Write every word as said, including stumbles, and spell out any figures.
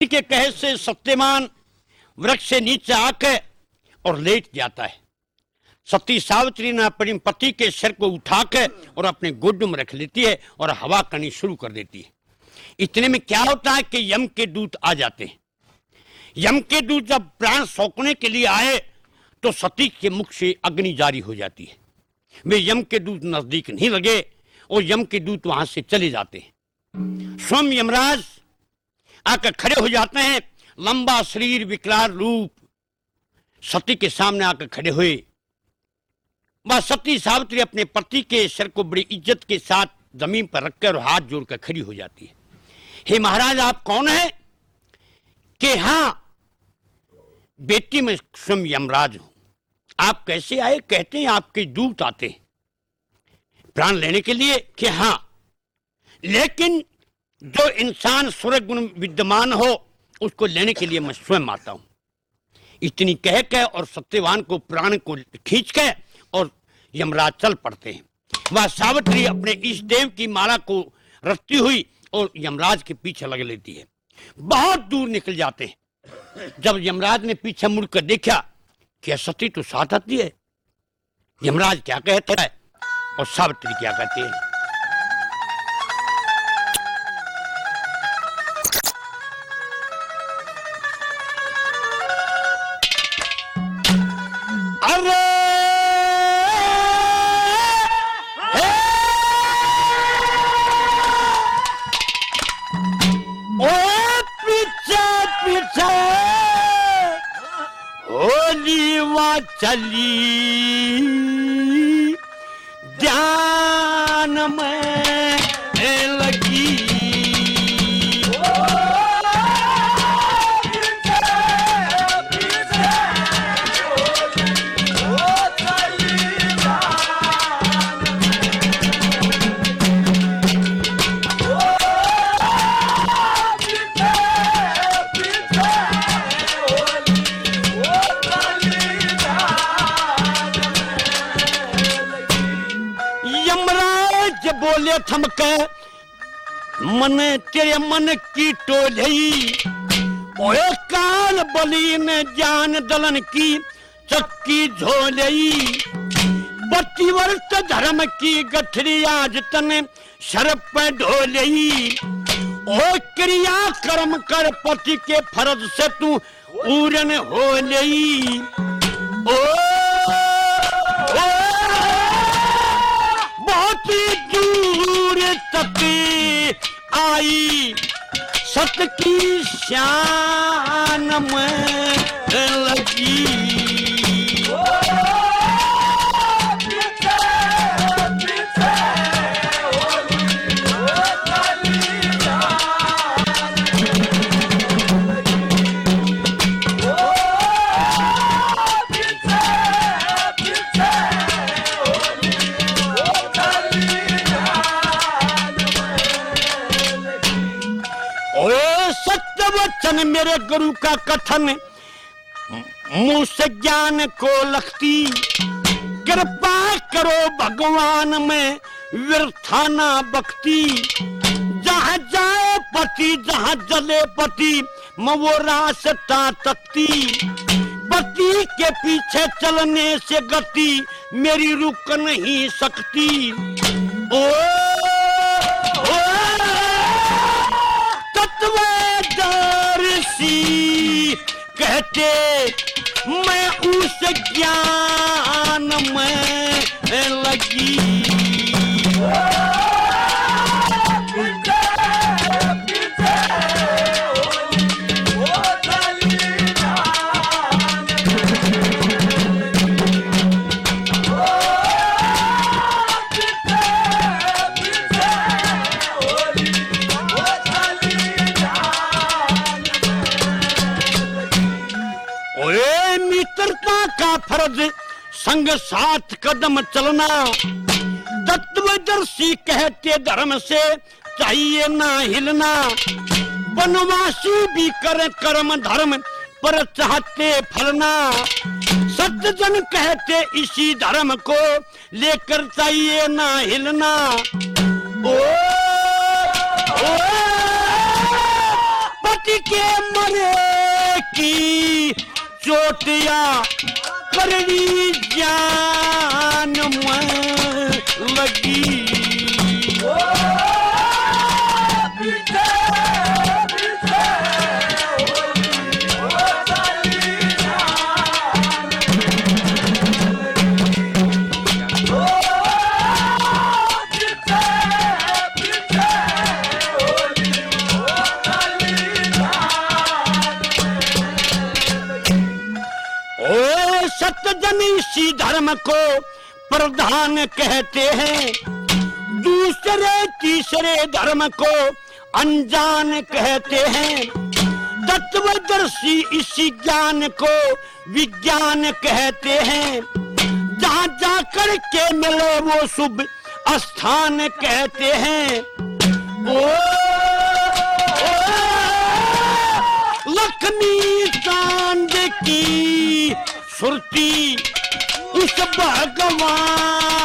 के कहे से सत्यवान वृक्ष से नीचे आकर और लेट जाता है। सती सावित्री ने अपने पति के सिर को उठाकर और अपने गोद में रख लेती है और हवा करनी शुरू कर देती है। इतने में क्या होता है कि यम के दूत आ जाते हैं। यम के दूत जब प्राण सौंपने के लिए आए तो सती के मुख से अग्नि जारी हो जाती है। वे यम के दूत नजदीक नहीं लगे और यम के दूत वहां से चले जाते हैं। स्वयं यमराज आकर खड़े हो जाते हैं, लंबा शरीर, विकराल रूप, सती के सामने आकर खड़े हुए। वह सती सावित्री अपने पति के सिर को बड़ी इज्जत के साथ जमीन पर रखकर हाथ जोड़कर खड़ी हो जाती है। हे महाराज, आप कौन है? कि हाँ बेटी, मैं स्वयं यमराज हूं। आप कैसे आए? कहते हैं आपके दूत आते हैं प्राण लेने के लिए। कि हाँ, लेकिन जो इंसान सूर्य गुण विद्यमान हो उसको लेने के लिए मैं स्वयं आता हूं। इतनी कह के और सत्यवान को प्राण को खींच के और यमराज चल पड़ते हैं। वह सावित्री अपने इष्ट देव की माला को रखती हुई और यमराज के पीछे लग लेती है। बहुत दूर निकल जाते हैं। जब यमराज ने पीछे मुड़कर देखा कि सती तो साथ आती है, यमराज क्या कहता है और सावित्री क्या कहती है? अरे होलीवा चली ध्यान में लगी। बोले थमके मन तेरे मन की टोलई, ओए काल बली ने जान दलन की चक्की झोलई। पतिव्रत धर्म की गठरी आज तने शर पे ढोलई। ओ क्रिया कर्म कर पति के फर्ज से तू पूरन हो लई। ओ, ओ बहुत दूर तक आई सत की शान में लगी। वचन मेरे गुरु का कथन मुंह से ज्ञान को लगती। कृपा करो भगवान में व्यर्थाना भक्ति। जहाँ जाए पति जहाँ जले पति मैं वो रास्ता तकती। पति के पीछे चलने से गति मेरी रुक नहीं सकती। ओ, ओ तत्वदर्शी कहते मैं उस ज्ञान में लगी। का फर्ज संग साथ कदम चलना। तत्वदर्शी कहते धर्म से चाहिए ना हिलना। वनवासी भी करे कर्म धर्म पर चाहते फलना। सज्जन कहते इसी धर्म को लेकर चाहिए ना हिलना। ओ, ओ पति के मरे की चोटिया करनी जान में लगी। सत्यजनीसी धर्म को प्रधान कहते हैं, दूसरे तीसरे धर्म को अनजान कहते हैं। तत्वदर्शी इसी ज्ञान को विज्ञान कहते हैं। जहाँ जाकर के मिले वो शुभ स्थान कहते हैं। ओ, ओ लक्ष्मी चांद की सुरती उस भगवान